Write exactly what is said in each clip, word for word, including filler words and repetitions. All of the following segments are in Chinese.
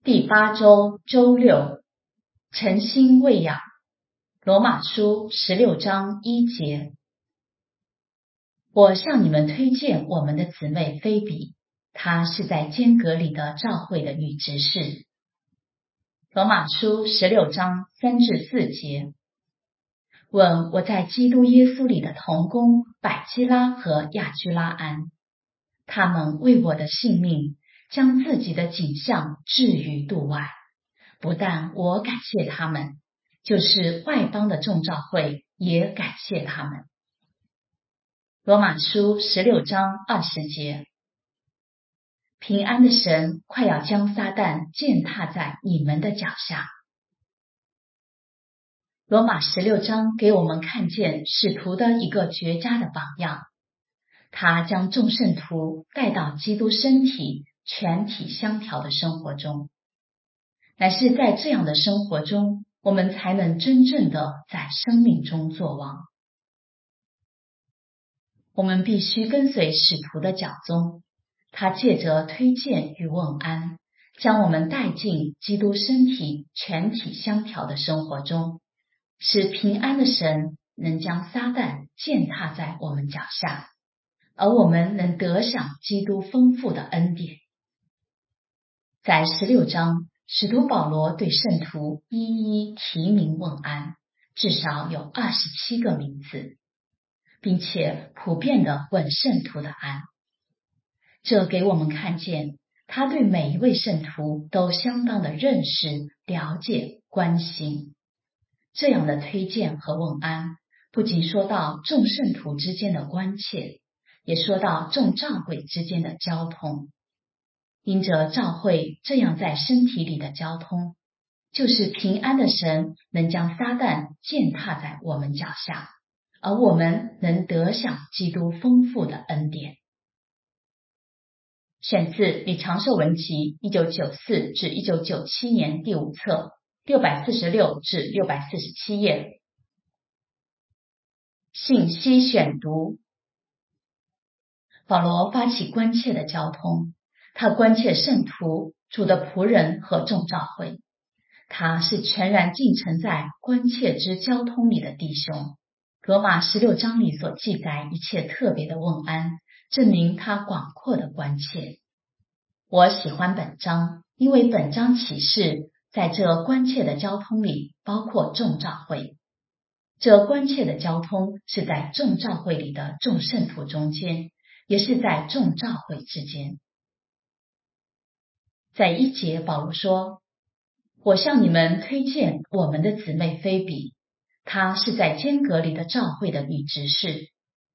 第八周周六，诚心喂养。罗马书十六章一节。我向你们推荐我们的姊妹菲比，她是在间隔里的召会的女执事。罗马书十六章三至四节。问我在基督耶稣里的同工百基拉和亚居拉安，他们为我的性命将自己的景象置于度外，不但我感谢他们，就是外邦的众召会也感谢他们。罗马书十六章二十节。平安的神快要将撒旦践踏在你们的脚下。罗马十六章给我们看见使徒的一个绝佳的榜样，他将众圣徒带到基督身体全体相调的生活中，乃是在这样的生活中，我们才能真正的在生命中作王。我们必须跟随使徒的脚踪，他借着推荐与问安，将我们带进基督身体全体相调的生活中，使平安的神能将撒旦践踏在我们脚下，而我们能得享基督丰富的恩典。在十六章，使徒保罗对圣徒一一提名问安，至少有二十七个名字，并且普遍地问圣徒的安。这给我们看见他对每一位圣徒都相当的认识、了解、关心。这样的推荐和问安，不仅说到众圣徒之间的关切，也说到众召会之间的交通。因着召会这样在身体里的交通，就是平安的神能将撒旦践踏在我们脚下，而我们能得享基督丰富的恩典。选自李长寿文集一九九四至一九九七年第五册六百四十六至六百四十七页。信息选读。保罗发起关切的交通，他关切圣徒、主的仆人和众召会，他是全然浸沉在关切之交通里的弟兄。罗马十六章里所记载一切特别的问安，证明他广阔的关切。我喜欢本章，因为本章启示在这关切的交通里包括众召会。这关切的交通是在众召会里的众圣徒中间，也是在众召会之间。在一节，保罗说：我向你们推荐我们的姊妹菲比，她是在间隔里的召会的女执事。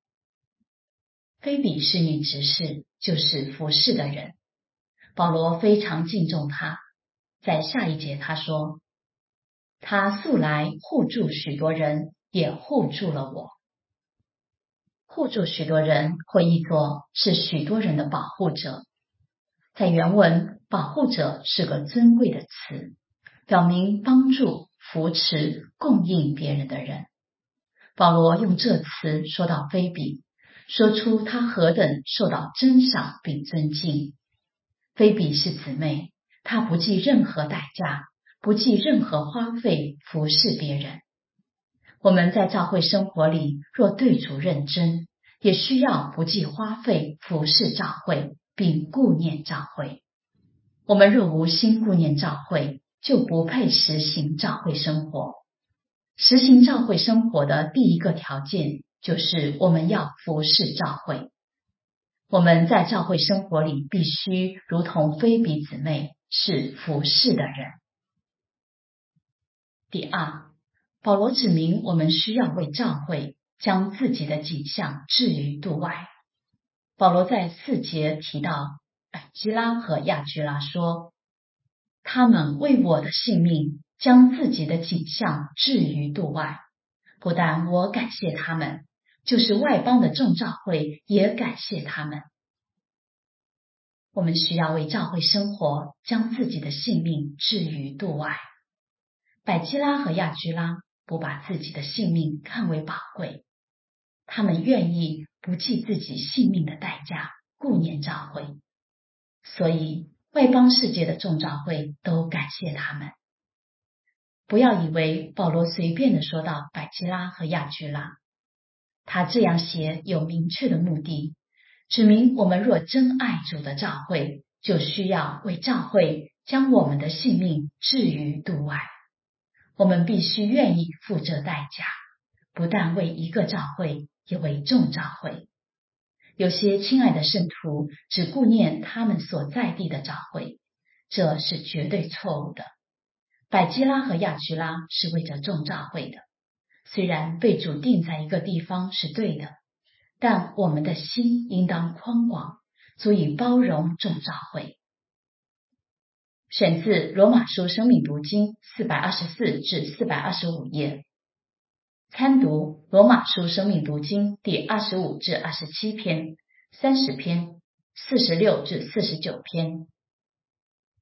菲比是女执事，就是服侍的人。保罗非常敬重她。在下一节他说，她素来护助许多人，也护助了我。护助许多人会译作是许多人的保护者。在原文，保护者是个尊贵的词，表明帮助、扶持、供应别人的人。保罗用这词说到菲比，说出他何等受到珍赏并尊敬。菲比是姊妹，她不计任何代价，不计任何花费服侍别人。我们在教会生活里，若对主认真，也需要不计花费服侍教会，并顾念教会。我们若无心顾念教会，就不配实行教会生活。实行教会生活的第一个条件，就是我们要服侍教会。我们在教会生活里必须如同菲比姊妹，是服侍的人。第二，保罗指明我们需要为教会将自己的景象置于度外。保罗在四节提到百基拉和亚居拉说，他们为我的性命将自己的景象置于度外，不但我感谢他们，就是外邦的众召会也感谢他们。我们需要为教会生活将自己的性命置于度外。百基拉和亚居拉不把自己的性命看为宝贵，他们愿意不计自己性命的代价顾念教会。所以外邦世界的众召会都感谢他们。不要以为保罗随便的说到百基拉和亚居拉，他这样写有明确的目的，指明我们若真爱主的召会，就需要为召会将我们的性命置于度外。我们必须愿意付这代价，不但为一个召会，也为众召会。有些亲爱的圣徒只顾念他们所在地的召会，这是绝对错误的。百基拉和亚居拉是为着众召会的，虽然被主定在一个地方是对的，但我们的心应当宽广，足以包容众召会。选自罗马书生命读经四百二十四至四百二十五页。参读罗马书生命读经第二十五至二十七篇、三十篇、四十六至四十九篇。